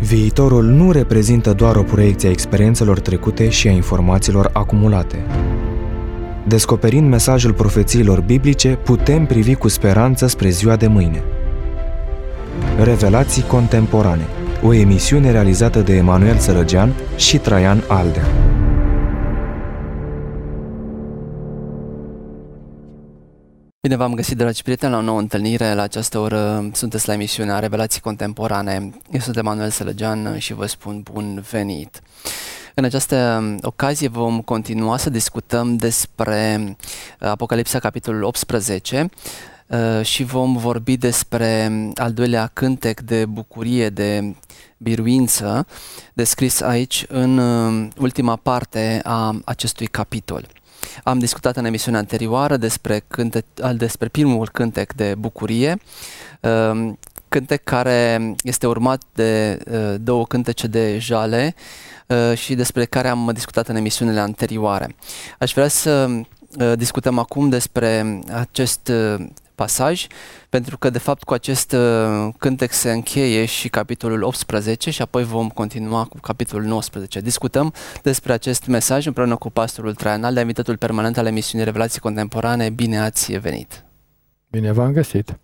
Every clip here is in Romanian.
Viitorul nu reprezintă doar o proiecție a experiențelor trecute și a informațiilor acumulate. Descoperind mesajul profețiilor biblice, putem privi cu speranță spre ziua de mâine. Revelații contemporane, o emisiune realizată de Emanuel Sărăgean și Traian Aldea. Bine v-am găsit, dragi prieteni, la o nouă întâlnire. La această oră sunteți la emisiunea Revelații Contemporane. Eu sunt Emanuel Sărăgean și vă spun bun venit. În această ocazie vom continua să discutăm despre Apocalipsa, capitolul 18, și vom vorbi despre al doilea cântec de bucurie, de biruință, descris aici în ultima parte a acestui capitol. Am discutat în emisiunea anterioară despre primul cântec de bucurie, cântec care este urmat de două cântece de jale și despre care am discutat în emisiunile anterioare. Aș vrea să discutăm acum despre acest pasaj, pentru că de fapt cu acest cântec se încheie și capitolul 18 și apoi vom continua cu capitolul 19. Discutăm despre acest mesaj împreună cu pastorul Traian Aldea, invitatul permanent al emisiunii Revelații Contemporane. Bine ați venit! Bine v-am găsit!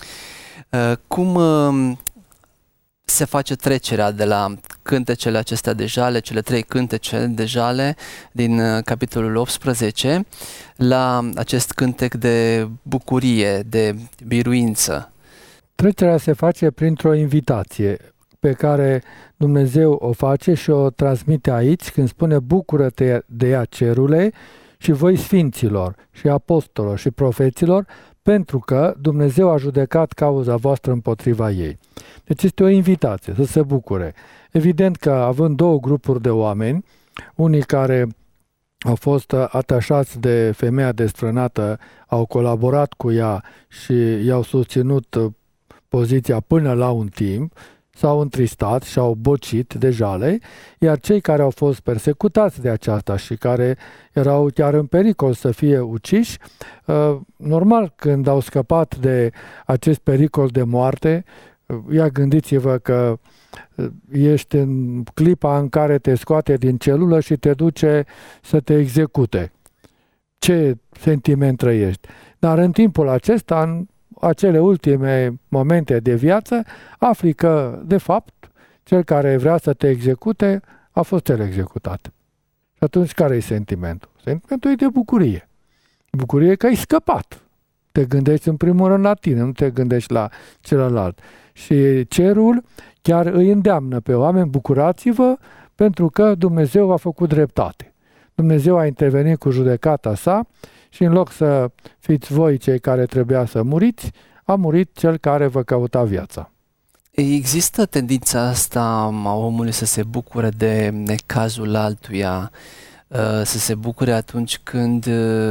Cum se face trecerea de la cântecele acestea de jale, cele trei cântece de jale din capitolul 18, la acest cântec de bucurie, de biruință? Trecerea se face printr-o invitație pe care Dumnezeu o face și o transmite aici când spune: bucură-te de ea, cerule, și voi sfinților și apostolilor și profeților, pentru că Dumnezeu a judecat cauza voastră împotriva ei. Deci este o invitație să se bucure. Evident că având două grupuri de oameni, unii care au fost atașați de femeia desfrânată, au colaborat cu ea și i-au susținut poziția până la un timp, s-au întristat și au bocit de jale, iar cei care au fost persecutați de aceasta și care erau chiar în pericol să fie uciși, normal, când au scăpat de acest pericol de moarte, gândiți-vă că ești în clipa în care te scoate din celulă și te duce să te execute. Ce sentiment trăiești? Dar în timpul acesta, în acele ultime momente de viață, afli că, de fapt, cel care vrea să te execute a fost cel executat. Și atunci, care e sentimentul? Sentimentul e de bucurie. Bucurie că ai scăpat. Te gândești în primul rând la tine, nu te gândești la celălalt. Și cerul chiar îi îndeamnă pe oameni: bucurați-vă, pentru că Dumnezeu a făcut dreptate. Dumnezeu a intervenit cu judecata sa și în loc să fiți voi cei care trebuia să muriți, a murit cel care vă căuta viața. Există tendința asta a omului să se bucure de necazul altuia, să se bucure atunci când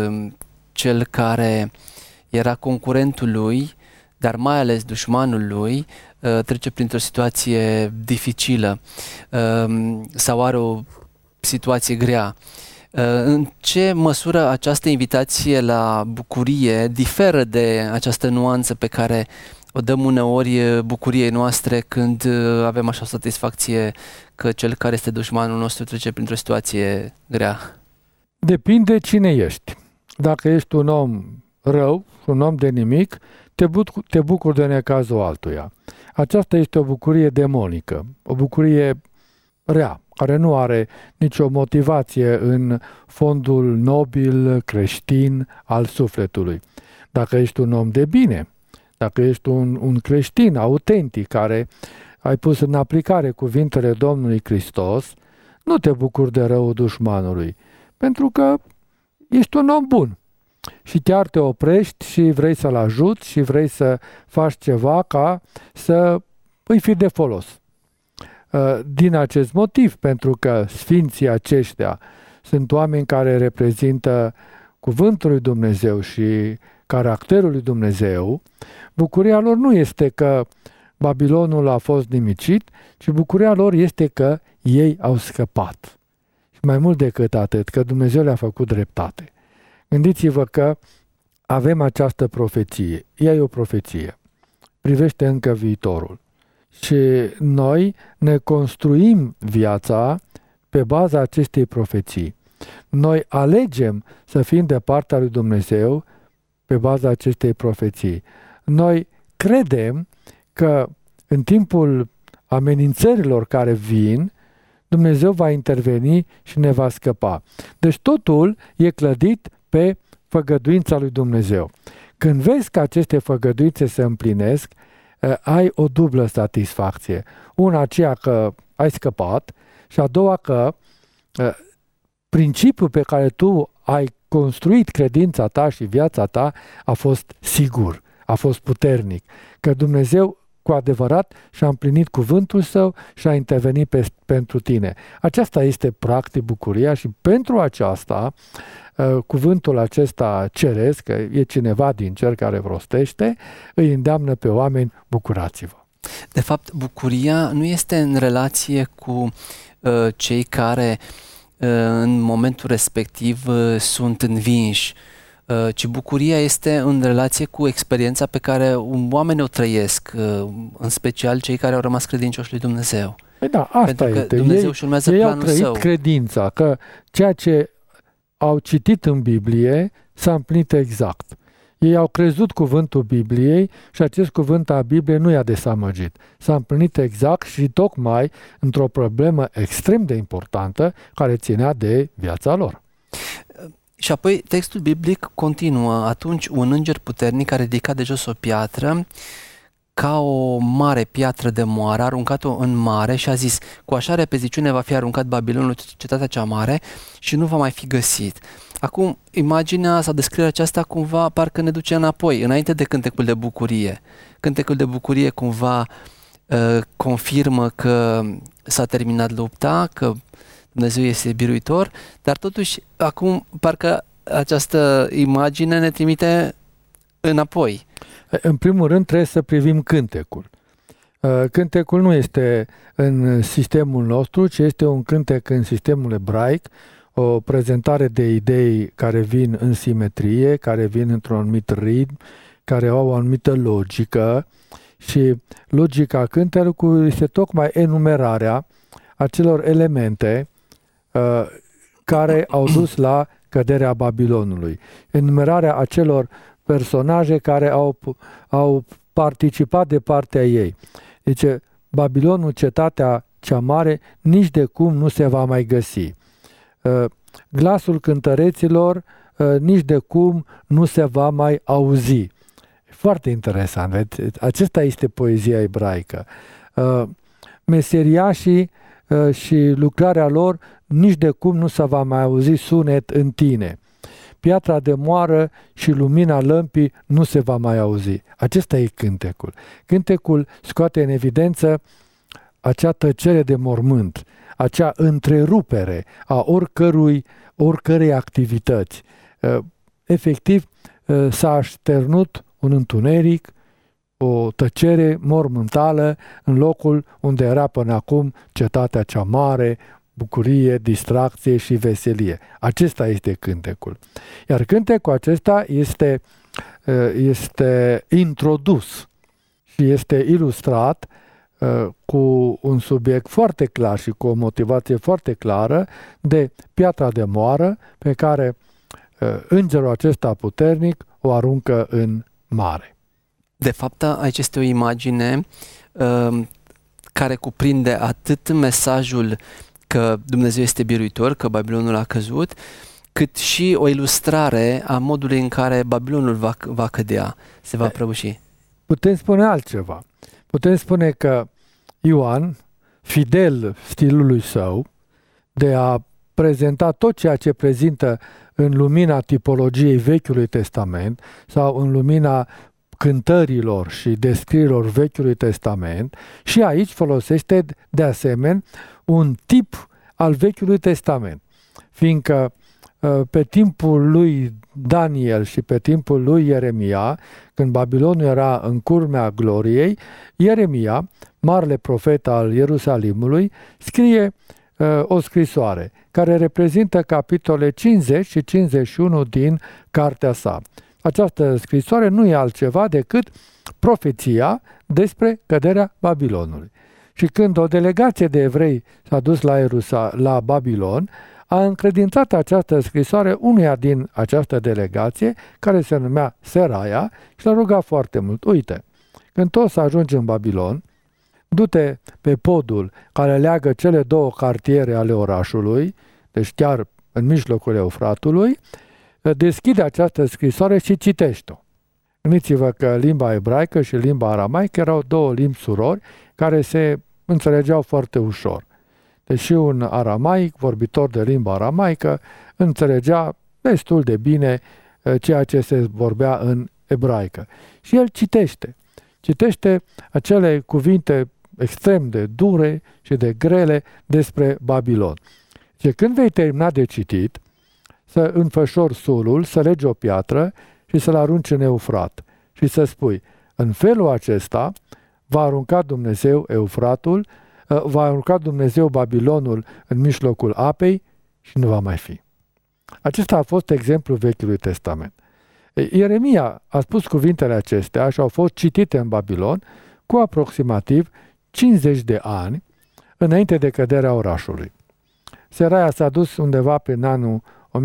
cel care era concurentul lui, dar mai ales dușmanul lui, trece printr-o situație dificilă sau are o situație grea. În ce măsură această invitație la bucurie diferă de această nuanță pe care o dăm uneori bucuriei noastre când avem așa o satisfacție că cel care este dușmanul nostru trece printr-o situație grea? Depinde cine ești. Dacă ești un om rău, un om de nimic, te bucuri de necazul altuia. Aceasta este o bucurie demonică, o bucurie rea, care nu are nicio motivație în fondul nobil, creștin al sufletului. Dacă ești un om de bine, dacă ești un creștin autentic care ai pus în aplicare cuvintele Domnului Hristos, nu te bucuri de răul dușmanului, pentru că ești un om bun. Și chiar te oprești și vrei să-l ajuți și vrei să faci ceva ca să îi fii de folos. Din acest motiv, pentru că sfinții aceștia sunt oameni care reprezintă cuvântul lui Dumnezeu și caracterul lui Dumnezeu, bucuria lor nu este că Babilonul a fost nimicit, ci bucuria lor este că ei au scăpat. Și mai mult decât atât, că Dumnezeu le-a făcut dreptate. Gândiți-vă că avem această profeție. Ea e o profeție. Privește încă viitorul. Și noi ne construim viața pe baza acestei profeții. Noi alegem să fim de partea lui Dumnezeu pe baza acestei profeții. Noi credem că în timpul amenințărilor care vin, Dumnezeu va interveni și ne va scăpa. Deci totul e clădit pe făgăduința lui Dumnezeu. Când vezi că aceste făgăduințe se împlinesc, ai o dublă satisfacție. Una aceea că ai scăpat și a doua că principiul pe care tu ai construit credința ta și viața ta a fost sigur, a fost puternic. Că Dumnezeu cu adevărat și-a împlinit cuvântul său și a intervenit pentru tine. Aceasta este practic bucuria și pentru aceasta cuvântul acesta ceresc, că e cineva din cer care rostește, îi îndeamnă pe oameni, bucurați-vă. De fapt, bucuria nu este în relație cu cei care în momentul respectiv sunt învinși, ci bucuria este în relație cu experiența pe care oamenii o trăiesc, în special cei care au rămas credincioși lui Dumnezeu. Păi da, asta pentru că este. Dumnezeu își urmează ei au planul trăit său. credința, că ceea ce au citit în Biblie s-a împlinit exact. Ei au crezut cuvântul Bibliei și acest cuvânt al Bibliei nu i-a desamăgit. S-a împlinit exact și tocmai într-o problemă extrem de importantă care ținea de viața lor. Și apoi textul biblic continuă. Atunci un înger puternic a ridicat de jos o piatră, ca o mare piatră de moară, a aruncat-o în mare și a zis: cu așa repeziciune va fi aruncat Babilonul, cetatea cea mare, și nu va mai fi găsit. Acum, imaginea sau descrierea aceasta cumva parcă ne duce înapoi, înainte de cântecul de bucurie. Cântecul de bucurie cumva confirmă că s-a terminat lupta, că Dumnezeu este biruitor, dar totuși acum parcă această imagine ne trimite înapoi. În primul rând trebuie să privim cântecul. Cântecul nu este în sistemul nostru, ci este un cântec în sistemul ebraic, o prezentare de idei care vin în simetrie, care vin într-un anumit ritm, care au o anumită logică și logica cântecului este tocmai enumerarea acelor elemente care au dus la căderea Babilonului. Enumerarea acelor personaje care au participat de partea ei. Deci Babilonul, cetatea cea mare, nici de cum nu se va mai găsi. Glasul cântăreților nici de cum nu se va mai auzi. Foarte interesant. Vedeți? Acesta este poezia ebraică. Meseriașii și lucrarea lor nici de cum nu se va mai auzi sunet în tine. Piatra de moară și lumina lămpii nu se va mai auzi. Acesta e cântecul. Cântecul scoate în evidență acea tăcere de mormânt, acea întrerupere a oricărei activități. Efectiv, s-a așternut un întuneric, o tăcere mormântală în locul unde era până acum cetatea cea mare, bucurie, distracție și veselie. Acesta este cântecul. Iar cântecul acesta este introdus și este ilustrat cu un subiect foarte clar și cu o motivație foarte clară de piatra de moară pe care îngerul acesta puternic o aruncă în mare. De fapt, aici este o imagine care cuprinde atât mesajul că Dumnezeu este biruitor, că Babilonul a căzut, cât și o ilustrare a modului în care Babilonul va cădea, se va prăbuși. Putem spune altceva. Putem spune că Ioan, fidel stilului său, de a prezenta tot ceea ce prezintă în lumina tipologiei Vechiului Testament sau în lumina cântărilor și descrierilor Vechiului Testament, și aici folosește de asemenea un tip al Vechiului Testament, fiindcă pe timpul lui Daniel și pe timpul lui Ieremia, când Babilonul era în culmea gloriei, Ieremia, marele profet al Ierusalimului, scrie o scrisoare care reprezintă capitole 50 și 51 din cartea sa. Această scrisoare nu e altceva decât profeția despre căderea Babilonului. Și când o delegație de evrei s-a dus la Babilon, a încredințat această scrisoare unuia din această delegație, care se numea Seraia, și l-a rugat foarte mult. Uite, când tot să ajungi în Babilon, du-te pe podul care leagă cele două cartiere ale orașului, deci chiar în mijlocul Eufratului, deschide această scrisoare și citește-o. Gândiți-vă că limba ebraică și limba aramaică erau două limbi surori care se înțelegeau foarte ușor. Deși un aramaic, vorbitor de limba aramaică, înțelegea destul de bine ceea ce se vorbea în ebraică. Și el citește acele cuvinte extrem de dure și de grele despre Babilon. Și când vei termina de citit, să înfășori sulul, să legi o piatră și să-l arunci în Eufrat și să spui, în felul acesta va arunca Dumnezeu Eufratul, va arunca Dumnezeu Babilonul în mijlocul apei și nu va mai fi. Acesta a fost exemplul Vechiului Testament. Ieremia a spus cuvintele acestea și au fost citite în Babilon cu aproximativ 50 de ani înainte de căderea orașului. Seraia s-a dus undeva prin anul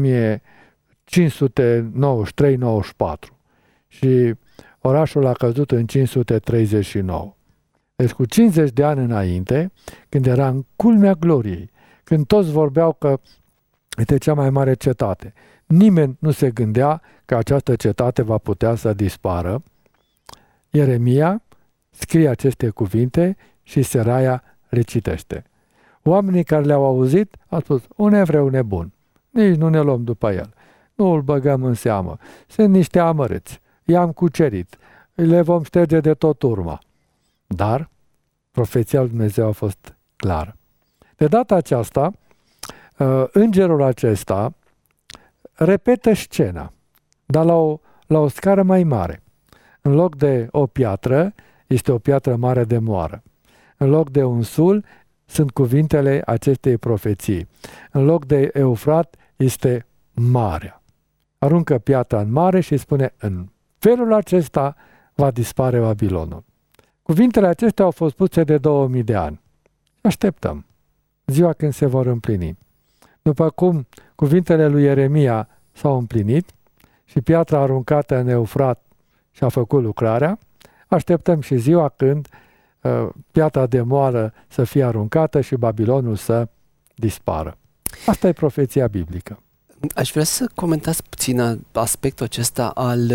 1593-94 și orașul a căzut în 539. Deci cu 50 de ani înainte, când era în culmea gloriei, când toți vorbeau că este cea mai mare cetate, nimeni nu se gândea că această cetate va putea să dispară. Ieremia scrie aceste cuvinte și Seraia le citește. Oamenii care le-au auzit au spus, un evreu nebun, nici nu ne luăm după el, nu îl băgăm în seamă, sunt niște amărâți, i-am cucerit, le vom șterge de tot urma. Dar profeția lui Dumnezeu a fost clară. De data aceasta, îngerul acesta repetă scena, dar la o scară mai mare. În loc de o piatră, este o piatră mare de moară. În loc de un sul, sunt cuvintele acestei profeții. În loc de Eufrat, este marea. Aruncă piatra în mare și spune, în felul acesta va dispare Babilonul. Cuvintele acestea au fost spuse de 2000 de ani. Așteptăm ziua când se vor împlini. După cum cuvintele lui Ieremia s-au împlinit și piatra aruncată în Eufrat și-a făcut lucrarea, așteptăm și ziua când piatra de moară să fie aruncată și Babilonul să dispară. Asta e profeția biblică. Aș vrea să comentați puțin aspectul acesta al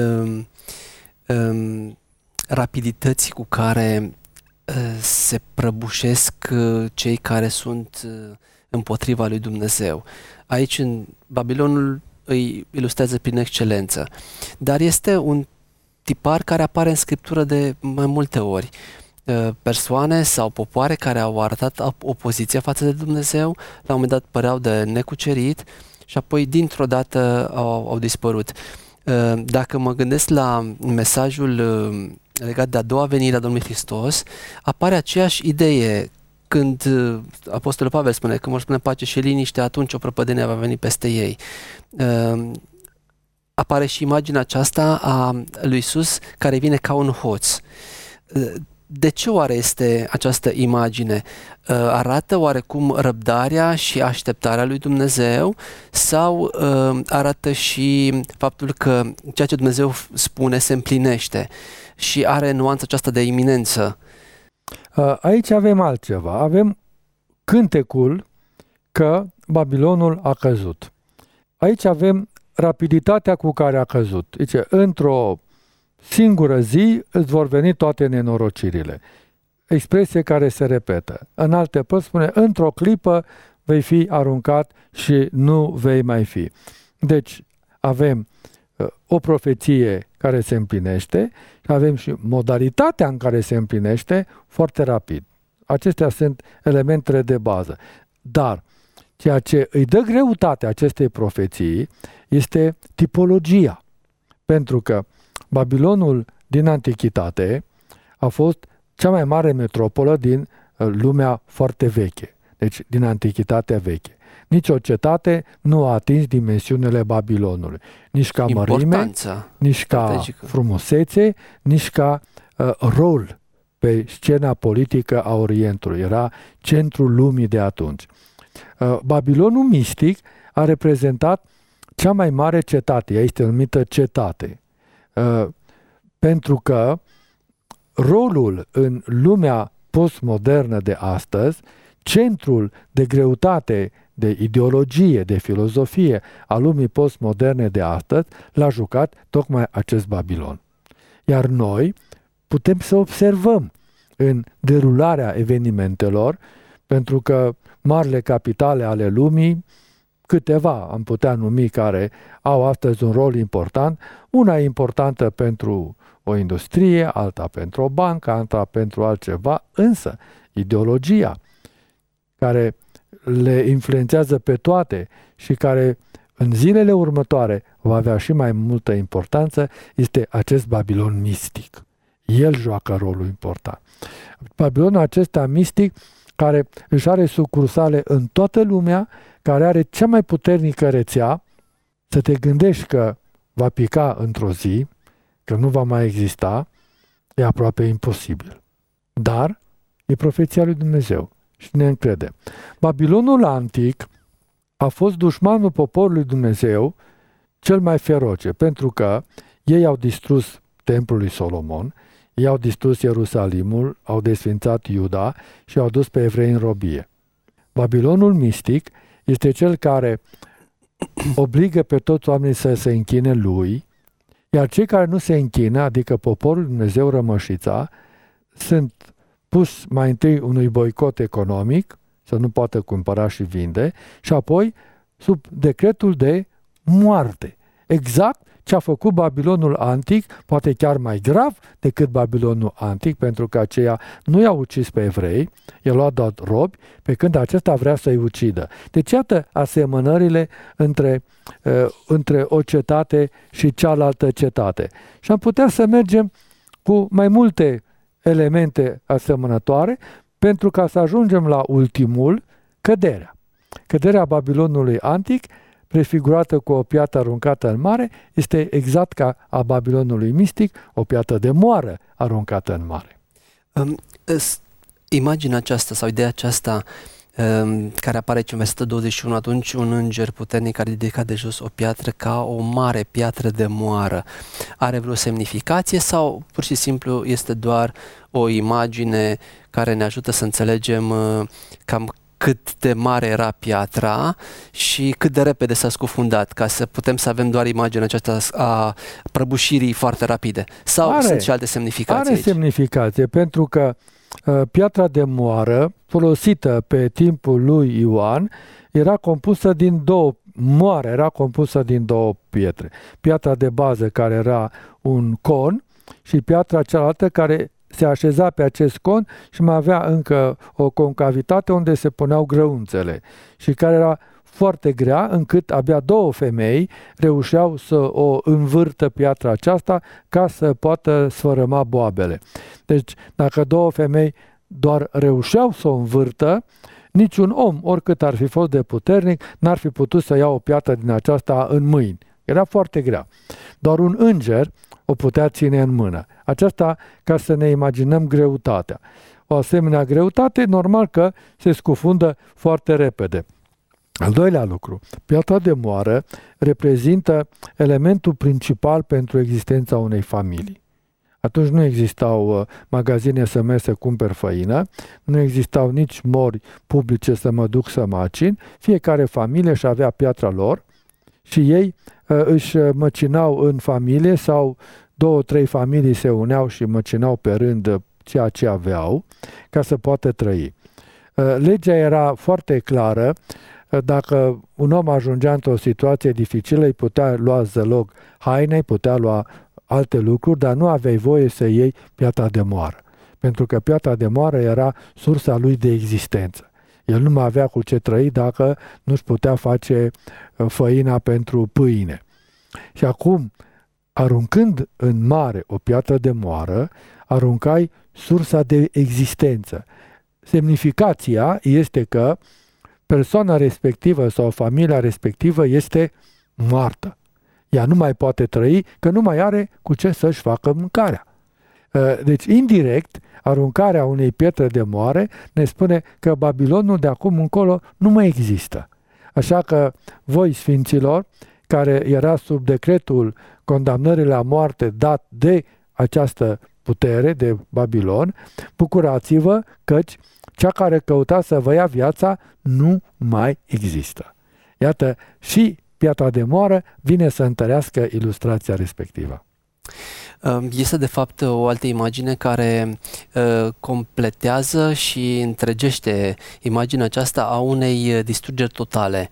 rapidității cu care se prăbușesc cei care sunt împotriva lui Dumnezeu. Aici, în Babilonul, îi ilustrează prin excelență. Dar este un tipar care apare în Scriptură de mai multe ori. Persoane sau popoare care au arătat opoziția față de Dumnezeu, la un moment dat păreau de necucerit și apoi dintr-o dată au dispărut. Dacă mă gândesc la mesajul legat de a doua venire a Domnului Hristos, apare aceeași idee când Apostolul Pavel spune că vor spune pace și liniște, atunci o prăpădenie va veni peste ei. Apare și imaginea aceasta a lui Iisus care vine ca un hoț. De ce oare este această imagine? Arată oarecum răbdarea și așteptarea lui Dumnezeu sau arată și faptul că ceea ce Dumnezeu spune se împlinește și are nuanța aceasta de iminență? Aici avem altceva. Avem cântecul că Babilonul a căzut. Aici avem rapiditatea cu care a căzut. Zice, într-o singură zi îți vor veni toate nenorocirile. Expresie care se repetă. În alte părți spune, într-o clipă vei fi aruncat și nu vei mai fi. Deci avem o profeție care se împlinește și avem și modalitatea în care se împlinește foarte rapid. Acestea sunt elementele de bază. Dar ceea ce îi dă greutate acestei profeții este tipologia. Pentru că Babilonul din Antichitate a fost cea mai mare metropolă din lumea foarte veche, deci din Antichitatea veche. Nici o cetate nu a atins dimensiunile Babilonului, nici ca mărime, nici ca frumusețe, nici ca rol pe scena politică a Orientului. Era centrul lumii de atunci. Babilonul mistic a reprezentat cea mai mare cetate. Ea este numită cetate. Pentru că rolul în lumea postmodernă de astăzi, centrul de greutate, de ideologie, de filozofie a lumii postmoderne de astăzi, l-a jucat tocmai acest Babilon. Iar noi putem să observăm în derularea evenimentelor, pentru că marile capitale ale lumii, câteva am putea numi care au astăzi un rol important, una e importantă pentru o industrie, alta pentru o bancă, alta pentru altceva, însă ideologia care le influențează pe toate și care în zilele următoare va avea și mai multă importanță, este acest Babilon mistic. El joacă rolul important. Babilonul acesta mistic, care își are sucursale în toată lumea, care are cea mai puternică rețea, să te gândești că va pica într-o zi, că nu va mai exista, e aproape imposibil. Dar e profeția lui Dumnezeu și ne încrede. Babilonul antic a fost dușmanul poporului Dumnezeu cel mai feroce, pentru că ei au distrus templul lui Solomon, ei au distrus Ierusalimul, au desfințat Iuda și au dus pe evrei în robie. Babilonul mistic este cel care obligă pe toți oamenii să se închine lui, iar cei care nu se închină, adică poporul Dumnezeu, rămășița, sunt pus mai întâi unui boicot economic, să nu poată cumpăra și vinde, și apoi sub decretul de moarte. Exact ce a făcut Babilonul antic, poate chiar mai grav decât Babilonul antic, pentru că aceia nu i-au ucis pe evrei, i-a luat doar robi, pe când acesta vrea să-i ucidă. Deci iată asemănările între o cetate și cealaltă cetate. Și am putea să mergem cu mai multe elemente asemănătoare, pentru ca să ajungem la ultimul, căderea. Căderea Babilonului antic, prefigurată cu o piatră aruncată în mare, este exact ca a Babilonului mistic, o piatră de moară aruncată în mare. Imaginea aceasta sau ideea aceasta care apare în versetul 21, atunci un înger puternic a ridicat de jos o piatră ca o mare piatră de moară. Are vreo semnificație sau pur și simplu este doar o imagine care ne ajută să înțelegem cam cât de mare era piatra și cât de repede s-a scufundat, ca să putem să avem doar imaginea aceasta a prăbușirii foarte rapide? Sau sunt și alte semnificații Are aici? semnificație, pentru că piatra de moară, folosită pe timpul lui Ioan, era compusă din două moare, era compusă din două pietre. Piatra de bază, care era un con, și piatra cealaltă care se așeza pe acest con și mai avea încă o concavitate unde se puneau grăunțele și care era foarte grea, încât abia două femei reușeau să o învârtă piatra aceasta ca să poată sfărâma boabele. Deci, dacă două femei doar reușeau să o învârtă, niciun om, oricât ar fi fost de puternic, n-ar fi putut să ia o piatră din aceasta în mâini. Era foarte grea. Doar un înger o putea ține în mână. Aceasta ca să ne imaginăm greutatea. O asemenea greutate, normal că se scufundă foarte repede. Al doilea lucru, piatra de moară reprezintă elementul principal pentru existența unei familii. Atunci nu existau magazine să merg să cumperi făină, nu existau nici mori publice să mă duc să macin, fiecare familie își avea piatra lor și ei își măcinau în familie sau 2-3 familii se uneau și măcinau pe rând ceea ce aveau ca să poată trăi. Legea era foarte clară. Dacă un om ajungea într-o situație dificilă, îi putea lua zălog haine, îi putea lua alte lucruri, dar nu aveai voie să iei piatra de moară. Pentru că piatra de moară era sursa lui de existență. El nu mai avea cu ce trăi dacă nu-și putea face făina pentru pâine. Și acum, aruncând în mare o piatră de moară, aruncai sursa de existență. Semnificația este că persoana respectivă sau familia respectivă este moartă. Ea nu mai poate trăi, că nu mai are cu ce să-și facă mâncarea. Deci, indirect, aruncarea unei pietre de moare ne spune că Babilonul de acum încolo nu mai există. Așa că voi, sfinților, care era sub decretul condamnării la moarte dat de această putere, de Babilon, bucurați-vă căci cea care căuta să vă ia viața nu mai există. Iată, și piatra de moară vine să întărească ilustrația respectivă. Este de fapt o altă imagine care completează și întregește imaginea aceasta a unei distrugeri totale,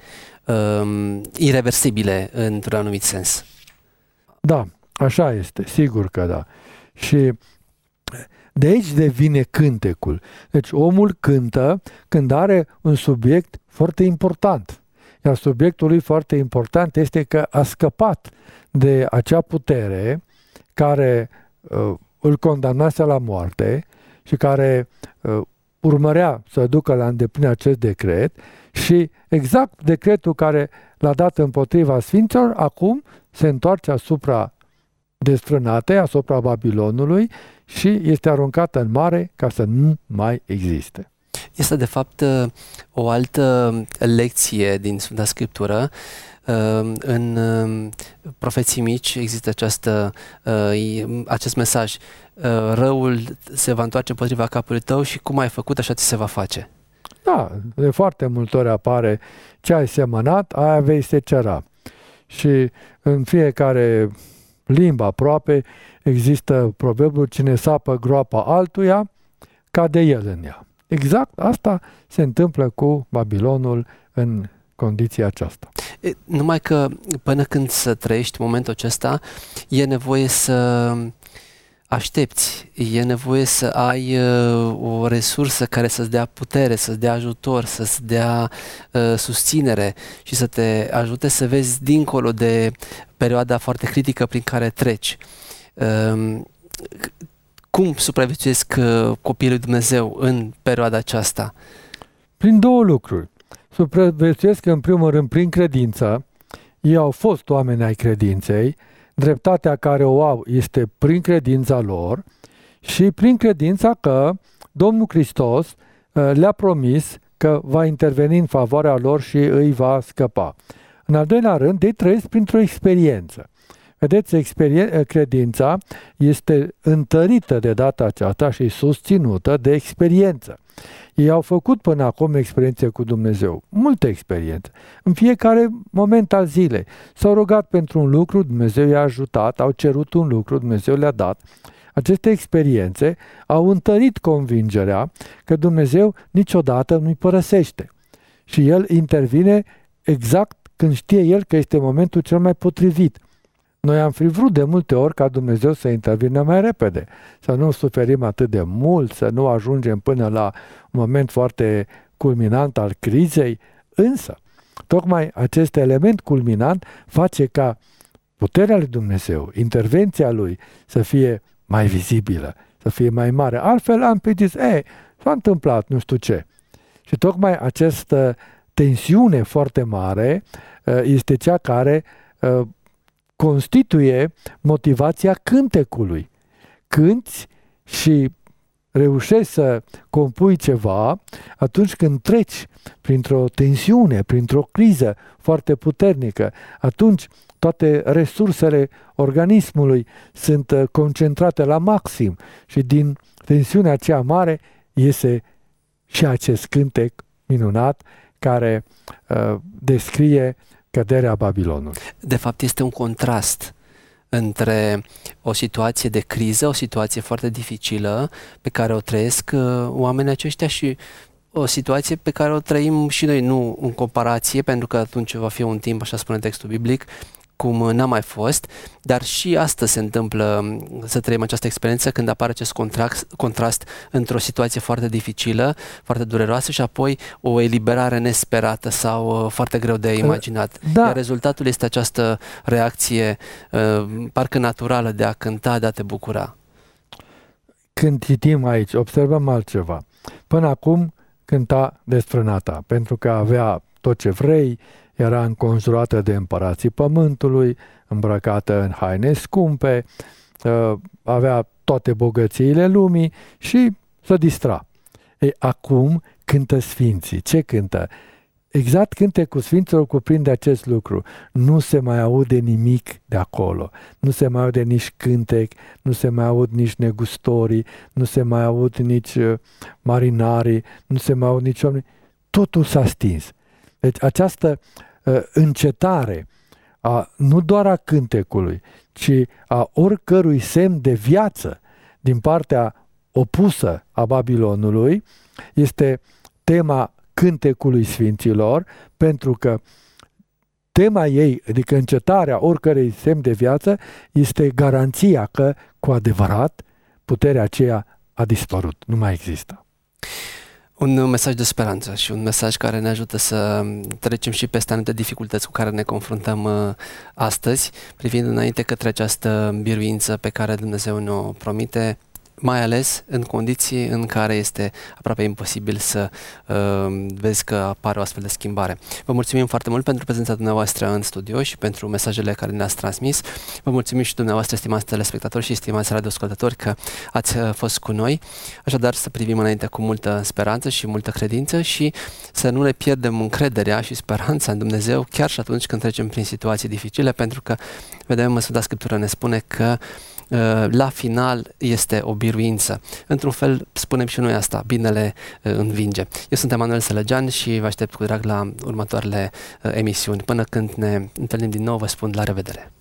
ireversibile într-un anumit sens. Da, așa este, sigur că da. Și de aici devine cântecul. Deci omul cântă când are un subiect foarte important. Iar subiectul lui foarte important este că a scăpat de acea putere care îl condamnase la moarte și care urmărea să ducă la îndeplinire acest decret și exact decretul care l-a dat împotriva sfinților acum se întoarce asupra desfrânatei, asupra Babilonului și este aruncată în mare ca să nu mai existe. Este de fapt o altă lecție din Sfânta Scriptură. În Profeții Mici există acest mesaj: răul se va întoarce împotriva capului tău și cum ai făcut, așa ți se va face. Da, de foarte multe ori apare ce ai semănat, aia vei secera. Și în fiecare limbă aproape există proverbiul: cine sapă groapa altuia, cade el în ea. Exact asta se întâmplă cu Babilonul în condiția aceasta. Numai că până când să trăiești momentul acesta, e nevoie să aștepți, e nevoie să ai o resursă care să-ți dea putere, să-ți dea ajutor, să-ți dea susținere și să te ajute să vezi dincolo de perioada foarte critică prin care treci. Cum supraviețuiesc copiii lui Dumnezeu în perioada aceasta? Prin două lucruri. Supraviețuiesc în primul rând prin credință. Ei au fost oameni ai credinței. Dreptatea care o au este prin credința lor și prin credința că Domnul Hristos le-a promis că va interveni în favoarea lor și îi va scăpa. În al doilea rând, ei trăiesc printr-o experiență. Vedeți, credința este întărită de data aceasta și susținută de experiență. Ei au făcut până acum experiențe cu Dumnezeu, multe experiențe. În fiecare moment al zilei s-au rugat pentru un lucru, Dumnezeu i-a ajutat, au cerut un lucru, Dumnezeu le-a dat. Aceste experiențe au întărit convingerea că Dumnezeu niciodată nu-i părăsește. Și El intervine exact când știe El că este momentul cel mai potrivit. Noi am fi vrut de multe ori ca Dumnezeu să intervină mai repede, să nu suferim atât de mult, să nu ajungem până la un moment foarte culminant al crizei, însă tocmai acest element culminant face ca puterea lui Dumnezeu, intervenția Lui să fie mai vizibilă, să fie mai mare. Altfel am fi zis, s-a întâmplat nu știu ce. Și tocmai această tensiune foarte mare este cea care constituie motivația cântecului. Cânți și reușești să compui ceva atunci când treci printr-o tensiune, printr-o criză foarte puternică. Atunci toate resursele organismului sunt concentrate la maxim și din tensiunea aceea mare iese și acest cântec minunat care descrie căderea Babilonului. De fapt, este un contrast între o situație de criză, o situație foarte dificilă pe care o trăiesc oamenii aceștia și o situație pe care o trăim și noi, nu în comparație, pentru că atunci va fi un timp, așa spune textul biblic, cum n-a mai fost, dar și astăzi se întâmplă să trăim această experiență când apare acest contrast într-o situație foarte dificilă, foarte dureroasă și apoi o eliberare nesperată sau foarte greu de imaginat. Da. Iar rezultatul este această reacție parcă naturală de a cânta, de a te bucura. Când citim aici, observăm altceva. Până acum cânta desfrânata, pentru că avea tot ce vrei, era înconjurată de împărații pământului, îmbrăcată în haine scumpe, avea toate bogățiile lumii și să distra. Acum cântă sfinții. Ce cântă? Exact cântecul Sfinților cuprinde acest lucru. Nu se mai aude nimic de acolo. Nu se mai aude nici cântec, nu se mai aud nici negustorii, nu se mai aud nici marinarii, nu se mai aud nici oameni. Totul s-a stins. Deci această încetare nu doar a cântecului, ci a oricărui semn de viață din partea opusă a Babilonului este tema cântecului Sfinților, pentru că tema ei, adică încetarea oricărei semn de viață, este garanția că, cu adevărat, puterea aceea a dispărut, nu mai există. Un mesaj de speranță și un mesaj care ne ajută să trecem și peste anumite dificultăți cu care ne confruntăm astăzi, privind înainte către această biruință pe care Dumnezeu ne-o promite, mai ales în condiții în care este aproape imposibil să vezi că apare o astfel de schimbare. Vă mulțumim foarte mult pentru prezența dumneavoastră în studio și pentru mesajele care ne-ați transmis. Vă mulțumim și dumneavoastră, stimați telespectatori și stimați radioascultători, că ați fost cu noi. Așadar, să privim înainte cu multă speranță și multă credință și să nu ne pierdem încrederea și speranța în Dumnezeu chiar și atunci când trecem prin situații dificile, pentru că, vedem, Sfânta Scriptură ne spune că la final este o biruință. Într-un fel, spunem și noi asta, binele învinge. Eu sunt Emanuel Sălăgean și vă aștept cu drag la următoarele emisiuni. Până când ne întâlnim din nou, vă spun la revedere!